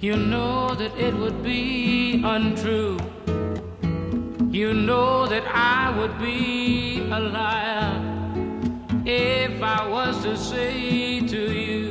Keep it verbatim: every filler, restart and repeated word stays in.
You know that it would be untrue. You know that I would be a liar if I was to say to you